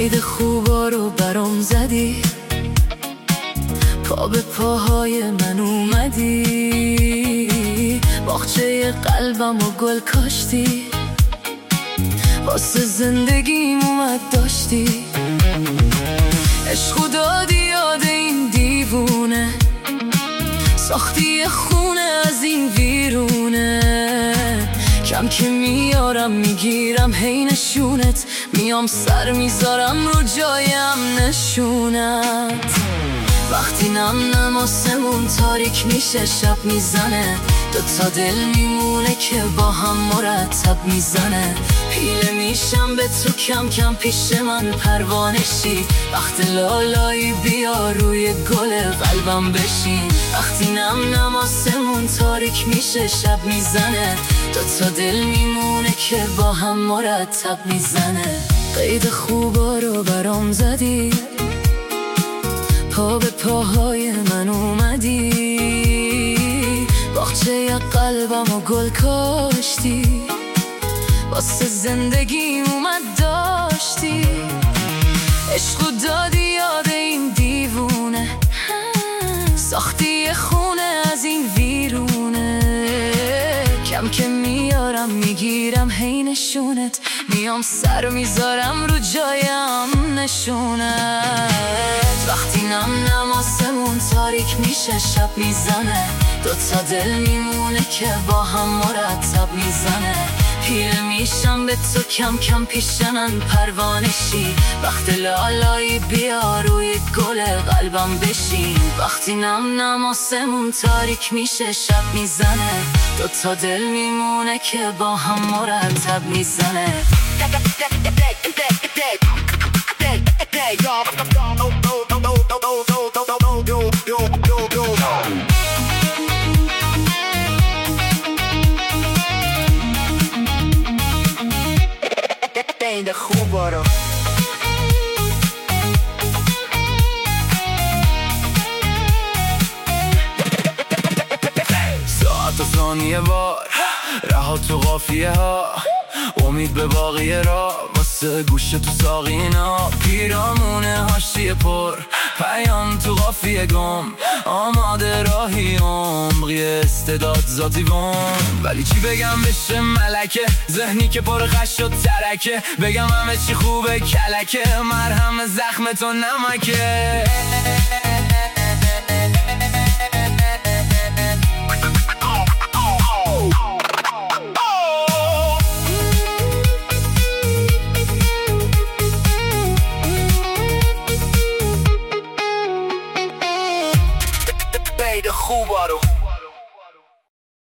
قید خوبا رو برام زدی، پا به پاهای من اومدی، باغچه قلبم و گل کاشتی، واسه زندگیم اومد داشتی، عشق دادی یاد این دیوونه، ساختی خونه از این ویرونه، کم که میارم میگیرم هی نشونت، میام سر میذارم رو جایم نشونت. وقتی نم آسمون تاریک میشه شب میزنه، دوتا دل میمونه که با هم مرتب میزنه، پیله میشم به تو کم کم پیش من پروانشی، وقت لالایی بیا روی گل قلبم بشین. وقتی نم آسمون تاریک میشه شب میزنه، دوتا دل میمونه که با هم مرتب میزنه. قید خوبا رو برام زدی، پا به پاهای من اومدی، باغچه قلبم و گل کاشتی، واسه زندگی اومد داشتی، عشق دادی یاد این دیوونه، ساختی خونه از این ویرونه، کم که میارم میگیرم هی نشونت، میام سر میذارم رو جایم نشونت. وقتی نم آسمون تاریک میشه شب میزنه، دوتا دل میمونه که با هم مرتب میزنه، پیره میشم به تو کم کم پیش من پروانشی، وقت لالایی بیا روی گل قلبم بشین. وقتی نم آسمون تاریک میشه شب میزنه، دوتا دل میمونه که با هم مرتب میزنه. قید خوبا رو ساعت و ثانیه بار رها تو قافیه ها، امید به باقی را واسه گوش تو ساقینا، پیرامونه حاشیه پر پیام تو قافیه گم، آماده راهی عمقی استعداد ذاتی بوم. ولی چی بگم بشه ملکه، ذهنی که پر غش و ترکه، بگم همه چی خوبه کلکه، مرهم زخم تو نمکه. قید خوبا رو